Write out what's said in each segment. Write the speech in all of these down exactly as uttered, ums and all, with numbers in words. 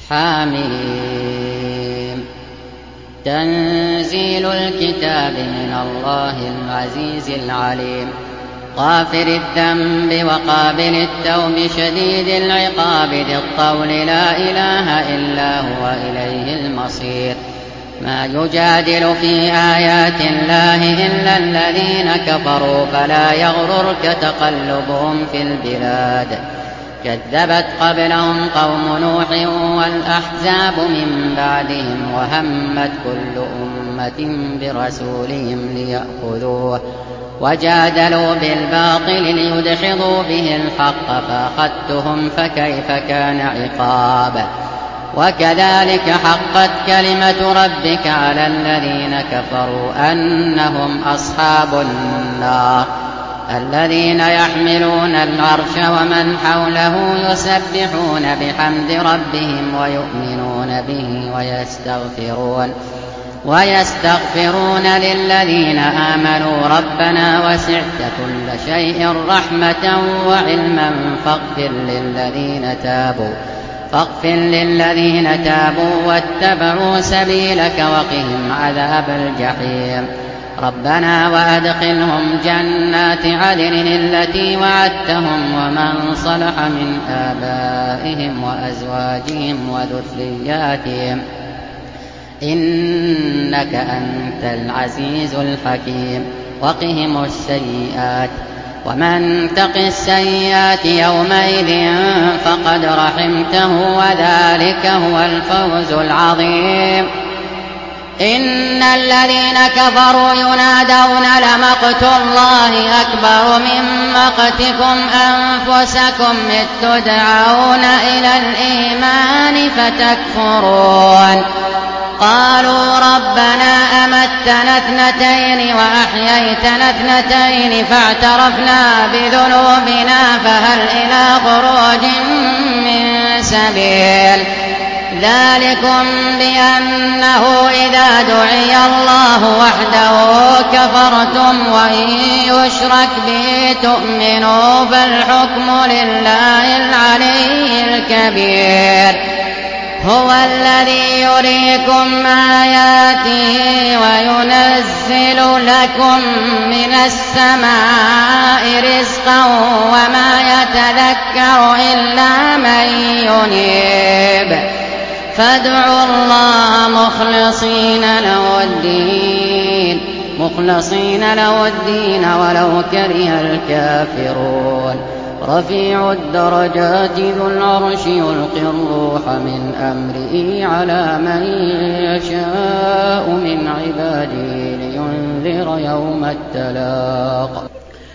حميم. تنزيل الكتاب من الله العزيز العليم. غافر الذنب وقابل التوب شديد العقاب ذي الطول لا إله إلا هو إليه المصير. ما يجادل في آيات الله إلا الذين كفروا فلا يغررك تقلبهم في البلاد. كذبت قبلهم قوم نوح والأحزاب من بعدهم وهمت كل أمة برسولهم ليأخذوه وجادلوا بالباطل ليدحضوا به الحق فأخذتهم فكيف كان عقاب. وكذلك حقت كلمة ربك على الذين كفروا أنهم أصحاب النار. الذين يحملون العرش ومن حوله يسبحون بحمد ربهم ويؤمنون به ويستغفرون ويستغفرون للذين آمنوا ربنا وسعت كل شيء رحمة وعلما فاغفر للذين تابوا فاغفر للذين تابوا واتبعوا سبيلك وقهم عذاب الجحيم. ربنا وأدخلهم جنات عدن التي وعدتهم ومن صلح من آبائهم وأزواجهم وذرياتهم إنك أنت العزيز الحكيم. وقهم السيئات ومن تق السيئات يومئذ فقد رحمته وذلك هو الفوز العظيم. إن الذين كفروا ينادون لمقت الله أكبر من مقتكم أنفسكم إذ تدعون إلى الإيمان فتكفرون. قالوا ربنا أمتنا اثنتين وأحييتنا اثنتين فاعترفنا بذنوبنا فهل إلى خروج من سبيل. ذلكم بأنه إذا دعي الله وحده كفرتم وإن يشرك به تؤمنوا فالحكم لله العلي الكبير. هو الذي يريكم آياته وينزل لكم من السماء رزقا وما يتذكر إلا من ينيب. فادعوا الله مخلصين له الدين مخلصين له الدين ولو كره الكافرون. رفيع الدرجات ذو العرش يلقي الروح من أمره على من يشاء من عباده لينذر يوم التلاق.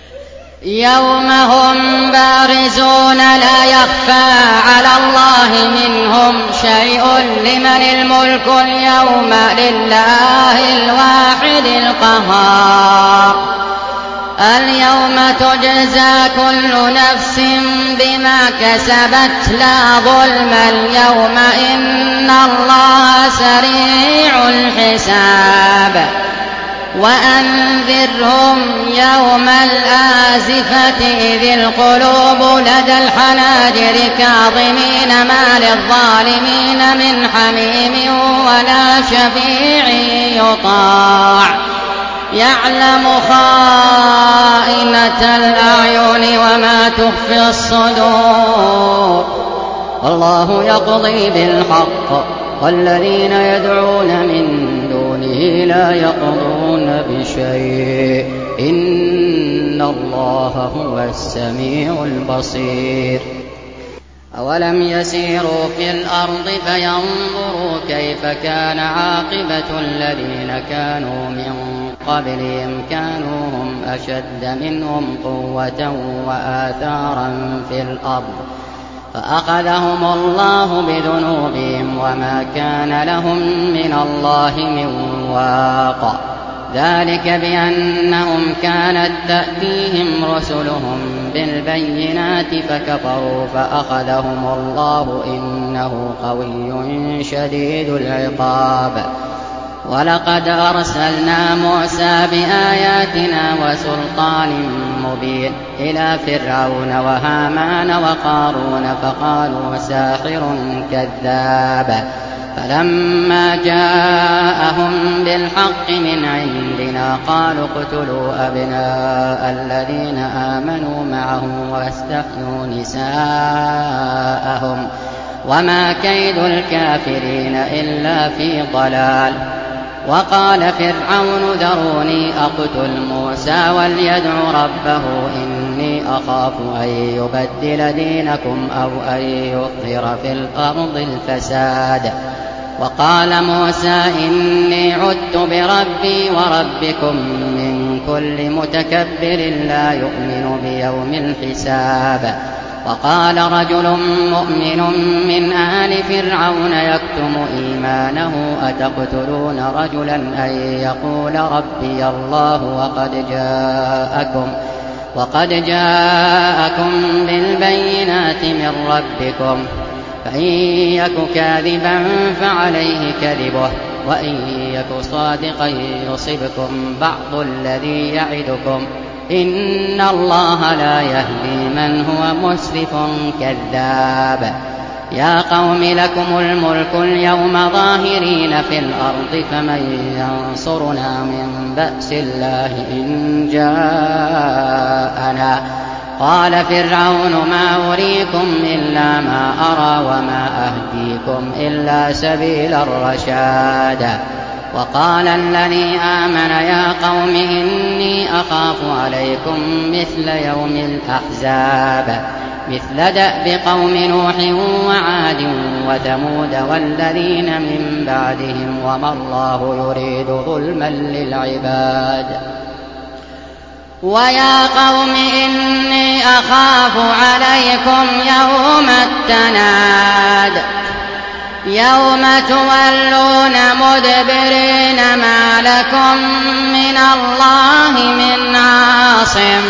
يوم هم بارزون لا يخفى على الله منهم شيء لمن الملك اليوم لله الواحد القهار. اليوم تجزى كل نفس بما كسبت لا ظلم اليوم إن الله سريع الحساب. وأنذرهم يوم الآزفة إذ القلوب لدى الحناجر كاظمين ما للظالمين من حميم ولا شفيع يطاع. يعلم خائنة الأعين وما تخفي الصدور. الله يقضي بالحق والذين يدعون من دونه لا يقضون بشيء إن الله هو السميع البصير. أولم يسيروا في الأرض فينظروا كيف كان عاقبة الذين كانوا من قبلهم كانوا هم أشد منهم قوة وآثارا في الأرض فأخذهم الله بذنوبهم وما كان لهم من الله من واق. ذلك بأنهم كانت تأتيهم رسلهم بالبينات فكفروا فأخذهم الله إنه قوي شديد العقاب. ولقد أرسلنا موسى بآياتنا وسلطان مبين إلى فرعون وهامان وقارون فقالوا ساحر كذاب فلما جاءهم بالحق من عندنا قالوا اقتلوا أبناء الذين آمنوا معه واستحيوا نساءهم وما كيد الكافرين إلا في ضلال. وقال فرعون ذروني أقتل موسى وليدع ربه إني أخاف أن يبدل دينكم أو أن يظهر في الأرض الفساد. وقال موسى إني عدت بربي وربكم من كل متكبر لا يؤمن بيوم الحساب. وقال رجل مؤمن من آل فرعون يكتم إيمانه أتقتلون رجلا أن يقول ربي الله وقد جاءكم وقد جاءكم بالبينات من ربكم فإن يك كاذبا فعليه كذبه وإن يك صادقا يصبكم بعض الذي يعدكم إن الله لا يهدي من هو مسرف كذاب. يا قوم لكم الملك اليوم ظاهرين في الأرض فمن ينصرنا من بأس الله إن جاءنا. قال فرعون ما أريكم إلا ما أرى وما أهديكم إلا سبيل الرشاد. وقال الذي آمن يا قوم إني أخاف عليكم مثل يوم الأحزاب مثل دأب قوم نوح وعاد وثمود والذين من بعدهم وما الله يريد ظلما للعباد. ويا قوم إني أخاف عليكم يوم التناد يوم تولون مدبرين ما لكم من الله من عاصم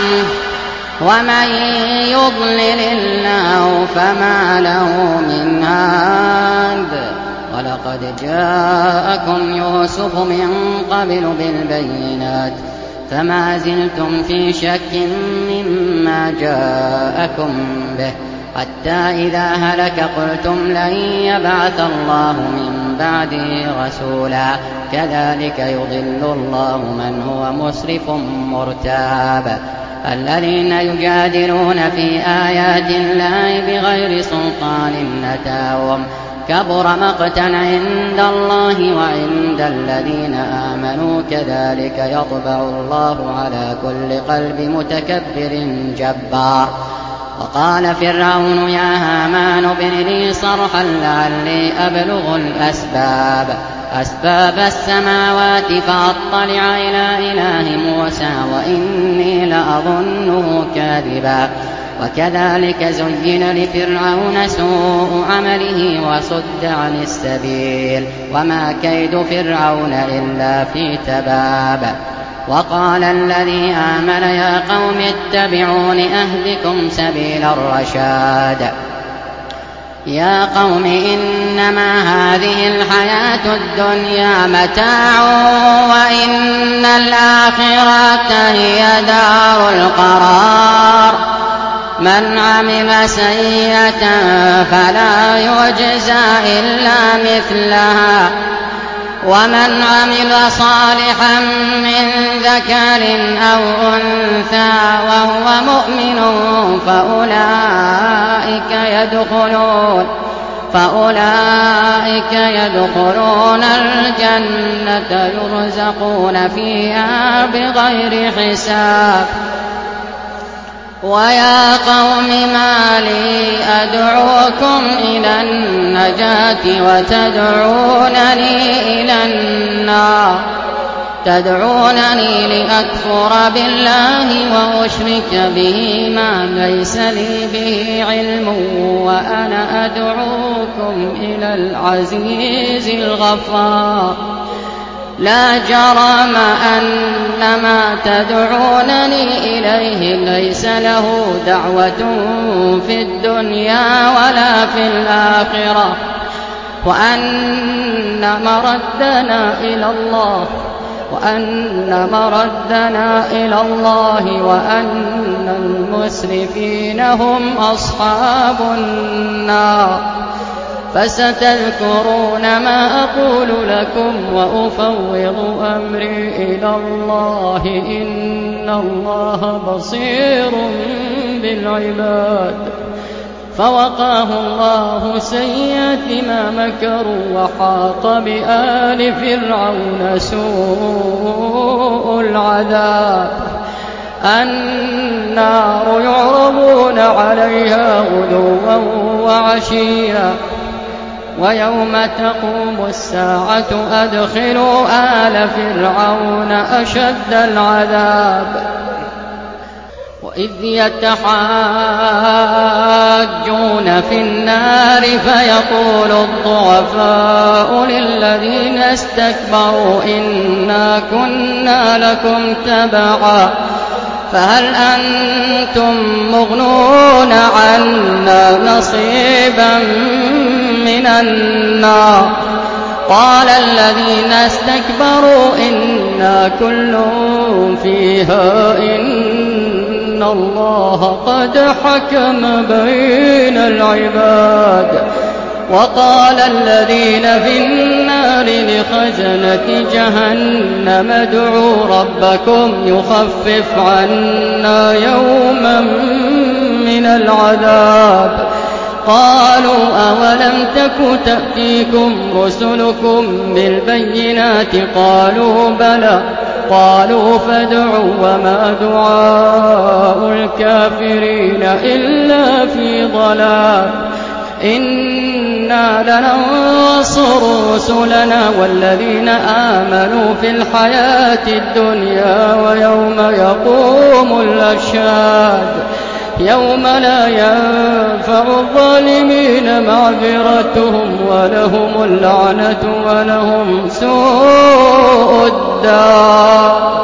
ومن يضلل الله فما له من هاد. ولقد جاءكم يوسف من قبل بالبينات فما زلتم في شك مما جاءكم به حتى إذا هلك قلتم لن يبعث الله من بعده رسولا كذلك يضل الله من هو مسرف مرتاب. الذين يجادلون في آيات الله بغير سلطان أتاهم كبر مقتا عند الله وعند الذين آمنوا كذلك يطبع الله على كل قلب متكبر جبار. وقال فرعون يا هامان ابن لي صرحا لعلي أبلغ الأسباب أسباب السماوات فأطلع إلى إله موسى وإني لأظنه كاذبا. وكذلك زين لفرعون سوء عمله وصد عن السبيل وما كيد فرعون إلا في تباب. وقال الذي آمن يا قوم اتبعون أهدكم سبيل الرشاد. يا قوم إنما هذه الحياة الدنيا متاع وإن الآخرة هي دار القرار. من عمل سيئة فلا يجزى إلا مثلها ومن عمل صالحا من ذكر أو أنثى وهو مؤمن فأولئك يدخلون فأولئك يدخلون الجنة يرزقون فيها بغير حساب. ويا قوم ما لي أدعوكم إلى النجاة وتدعونني إلى النار تدعونني لأكفر بالله وأشرك به ما ليس لي به علم وأنا أدعوكم إلى العزيز الغفار. لا جرم أن ما تدعونني إليه ليس له دعوة في الدنيا ولا في الآخرة وأن مردنا إلى الله وأن مردنا إلى الله وأن المسرفين هم أصحاب النار. فستذكرون ما أقول لكم وأفوض أمري إلى الله إن الله بصير بالعباد. فوقاه الله سيئات ما مكروا وحاق بآل فرعون سوء العذاب. النار يعرضون عليها غدوا وعشيا ويوم تقوم الساعة أدخلوا آل فرعون أشد العذاب. وإذ يتحاجون في النار فيقول الضعفاء للذين استكبروا إنا كنا لكم تبعا فهل أنتم مغنون عنا نصيبا من النار. قال الذين استكبروا إنا كل فيها إن الله قد حكم بين العباد. وقال الذين في النار لخزنة جهنم ادعوا ربكم يخفف عنا يوما من العذاب. قالوا أولم تك تأتيكم رسلكم بالبينات قالوا بلى قالوا فادعوا وما دعاء الكافرين إلا في ضلال. إنا لننصر رسلنا والذين آمنوا في الحياة الدنيا ويوم يقوم الأشهاد يوم لا ينفع الظالمين معذرتهم ولهم اللعنة ولهم سوء الدار.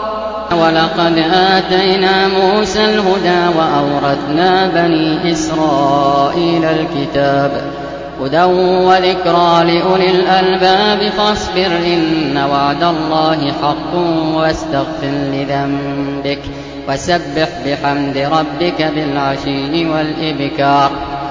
ولقد آتينا موسى الهدى وأورثنا بني إسرائيل الكتاب هدى وذكرى لأولي الألباب. فاصبر إن وعد الله حق واستغفر لذنبك وسبح بحمد ربك بالعشي والإبكار.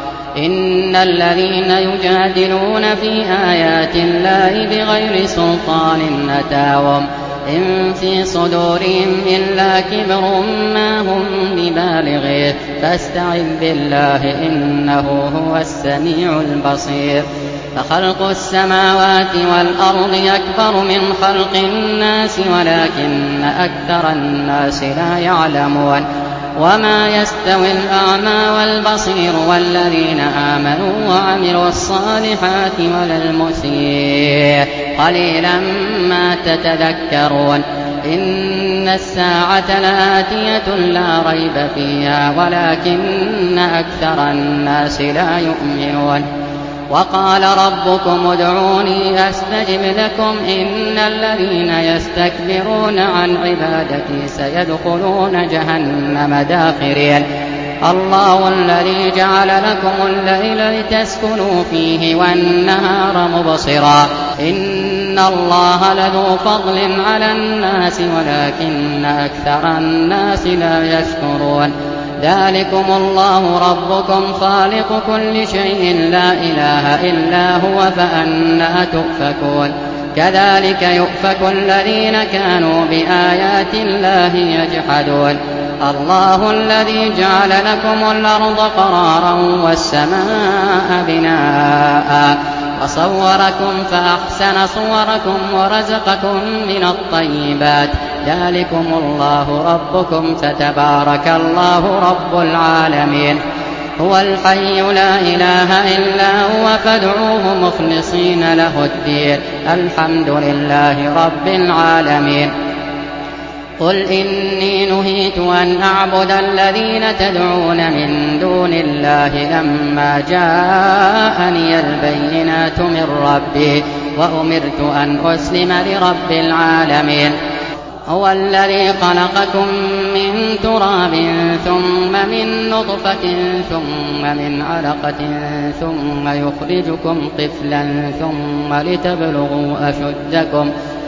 إن الذين يجادلون في آيات الله بغير سلطان أتاهم إن في صدورهم إلا كبر ما هم ببالغيه فاستعذ بالله إنه هو السميع البصير. فخلق السماوات والأرض أكبر من خلق الناس ولكن أكثر الناس لا يعلمون. وما يستوي الأعمى والبصير والذين آمنوا وعملوا الصالحات ولا المسيء قليلا ما تتذكرون. إن الساعة لآتية لا ريب فيها ولكن أكثر الناس لا يؤمنون. وقال ربكم ادعوني أستجب لكم إن الذين يستكبرون عن عبادتي سيدخلون جهنم داخرين. الله الذي جعل لكم الليل لتسكنوا فيه والنهار مبصرا إن الله لذو فضل على الناس ولكن أكثر الناس لا يشكرون. ذلكم الله ربكم خالق كل شيء لا إله إلا هو فأنى تؤفكون. كذلك يؤفك الذين كانوا بآيات الله يجحدون. الله الذي جعل لكم الأرض قرارا والسماء بناء وصوركم فأحسن صوركم ورزقكم من الطيبات. ذلكم الله ربكم فتبارك الله رب العالمين. هو الحي لا إله إلا هو فادعوه مخلصين له الدين الحمد لله رب العالمين. قل إني نهيت أن أعبد الذين تدعون من دون الله لما جاءني البينات من ربي وأمرت أن أسلم لرب العالمين. هو الذي خلقكم من تراب ثم من نطفة ثم من علقة ثم يخرجكم طفلا ثم لتبلغوا أشدكم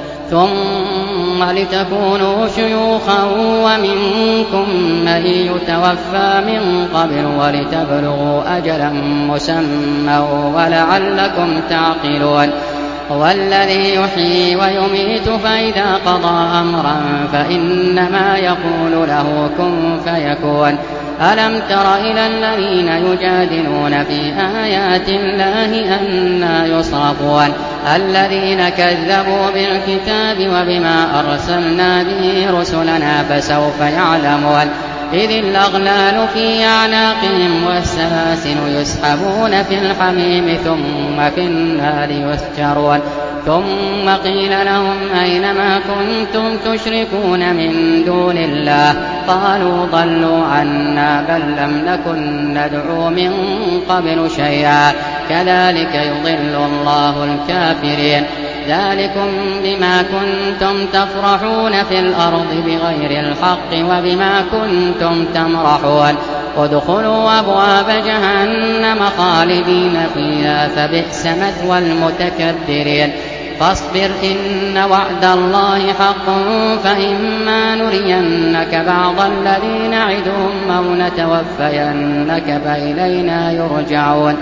ثم لتكونوا شيوخا ومنكم من يتوفى من قبل ولتبلغوا أجلا مسمى ولعلكم تعقلون هو الذي يحيي ويميت فإذا قضى أمرا فإنما يقول له كن فيكون ألم تر إلى الذين يجادلون في آيات الله أنى يصرفون الذين كذبوا بالكتاب وبما أرسلنا به رسلنا فسوف يعلمون إذ الأغلال في أعناقهم والسلاسل يسحبون في الحميم ثم في النار يسجرون ثم قيل لهم أين ما كنتم تشركون من دون الله قالوا ضلوا عنا بل لم نكن ندعو من قبل شيئا كذلك يضل الله الكافرين ذلكم بما كنتم تفرحون في الأرض بغير الحق وبما كنتم تمرحون ادخلوا أبواب جهنم خالدين فيها فبئس مثوى المتكبرين فاصبر إن وعد الله حق فإما نرينك بعض الذي نعدهم أو نتوفينك فإلينا يرجعون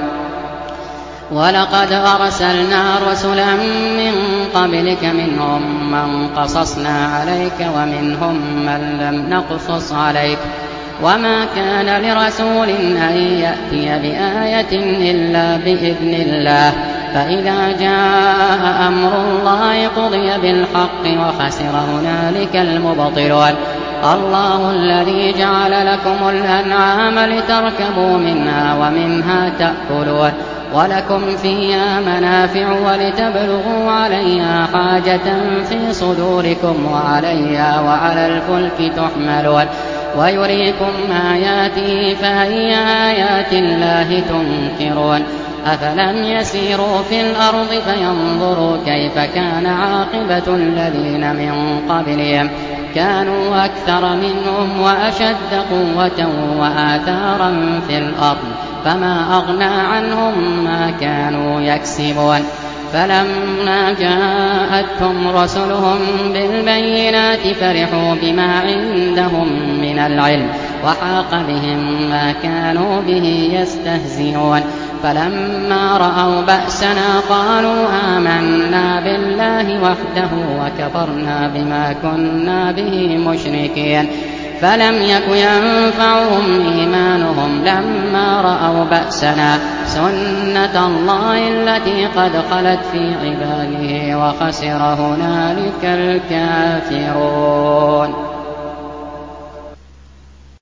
ولقد أرسلنا رسلا من قبلك منهم من قصصنا عليك ومنهم من لم نقصص عليك وما كان لرسول أن يأتي بآية إلا بإذن الله فإذا جاء أمر الله قضي بالحق وخسر هنالك المبطلون الله الذي جعل لكم الأنعام لتركبوا منها ومنها تأكلون ولكم فيها منافع ولتبلغوا عليها حاجة في صدوركم وعليها وعلى الفلك تحملون ويريكم آياته فأي آيات الله تنكرون أفلم يسيروا في الأرض فينظروا كيف كان عاقبة الذين من قبلهم كانوا أكثر منهم وأشد قوة وآثارا في الأرض فما أغنى عنهم ما كانوا يكسبون فلما جاءتهم رسلهم بالبينات فرحوا بما عندهم من العلم وحاق بهم ما كانوا به يستهزئون فلما رأوا بأسنا قالوا آمنا بالله وحده وكفرنا بما كنا به مشركين فلم يك ينفعهم إيمانهم لما رأوا بأسنا سنة الله التي قد خلت في عباده وخسر هنالك الكافرون.